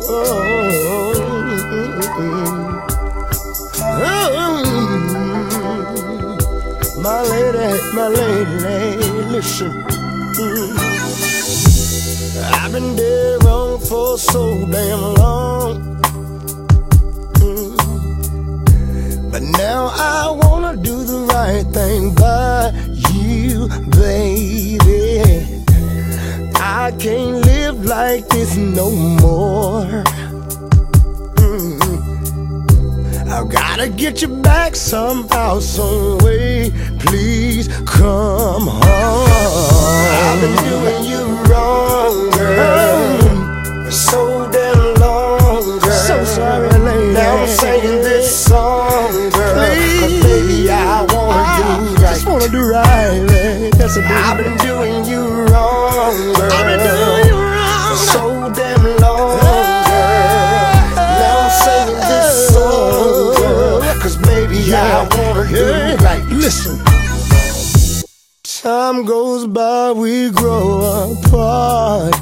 My lady, listen. I've been dead wrong for so damn long. But now I wanna do the right thing by you, baby. I can't live like this no more. I've gotta get you back somehow, some way. Please come home. I've been doing you wrong, girl, so damn long, girl. So sorry, lady. Now I'm singing this song, girl. Please, 'cause baby, I wanna do right. Just wanna do right, man. That's a big. I've been doing you wrong, girl. I've been doing you wrong so damn long, girl. Now I'm singing this song, girl, 'cause baby, I wanna do right. Listen. Time goes by, we grow apart.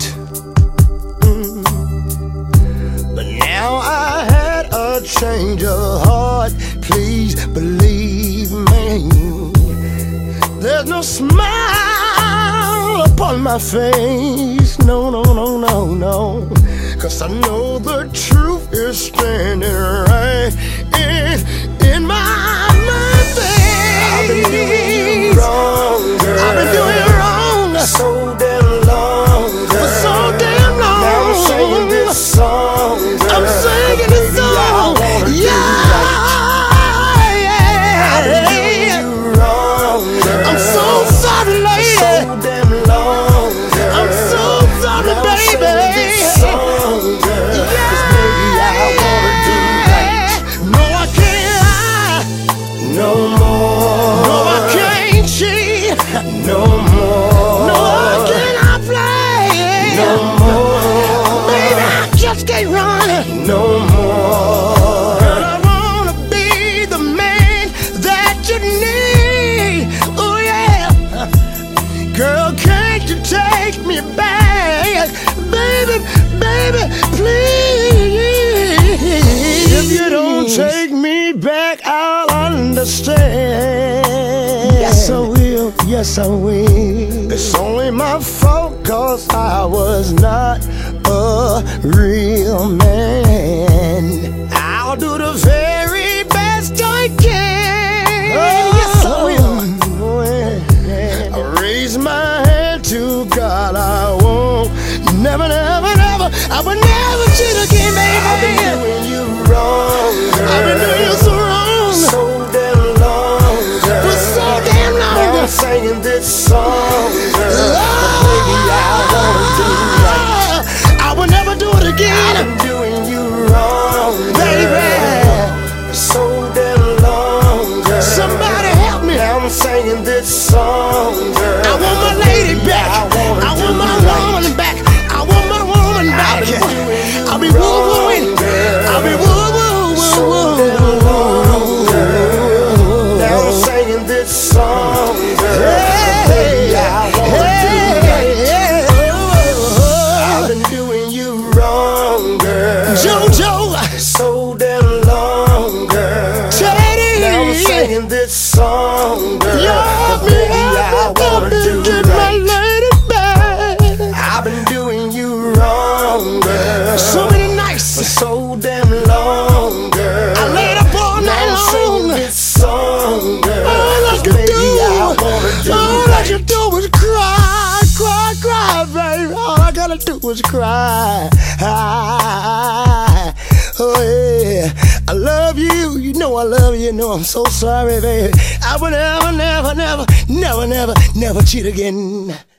But now I had a change of heart. Please believe me. There's no smile upon my face. No, no, no, no, no. 'Cause I know the truth is standing right in my mind. I've been doing you wrong, girl. I've been doing you wrong so damn long, girl. For so damn long. Now I'm singing this song, girl. I'm singing this song. Yeah, yeah. I've been doing you wrong, girl. I'm so sorry, lady. So damn long, girl. I'm so sorry, now baby. I'm singing this song, girl. Yeah. 'Cause baby, I wanna do right. No, I can't. No more. No, I can't cheat. No more. No, I cannot play. No more. Baby, I just can't run. No more. Girl, I wanna be the man that you need. Oh yeah. Girl, can't you take me back? Baby, baby, please. If you don't take me back, I'll understand. Yes, I will. Yes, I will. It's only my fault 'cause I was not a real man. I'll do the very best I can. Oh, yes, I will. I raise my hand to God. I won't. Never, never, never. I will never cheat again, baby. I've been doing you wrong, girl. I've been doing you so wrong. So damn long, girl. For so damn long. Now I'm singing this song, girl. But baby, I wanna do right. I will never do it again. I've been doing you wrong, baby. So damn long, girl. Somebody help me. Now I'm singing this song, girl. I want my lady back. I want my woman back. I want my woman back. I'll be woo-wooing. I'll be woo-woo-woo-woo. So damn long, girl. Now I'm singing this song, girl. Baby, I wanna do right. I've been doing you wrong, girl. JoJo. So damn long, girl. Teddy. Now I'm singing this song, girl. Baby, I wanna do right. I've been doing you wrong, girl. So many nights, for so damn long, girl. I laid up all night long. Singing this song, girl. All I could do, all I could do was cry, cry, cry, baby. All I gotta do was cry. Oh yeah, I love you. You know I love you. You know I'm so sorry, baby. I will never, never, never, never, never, never cheat again.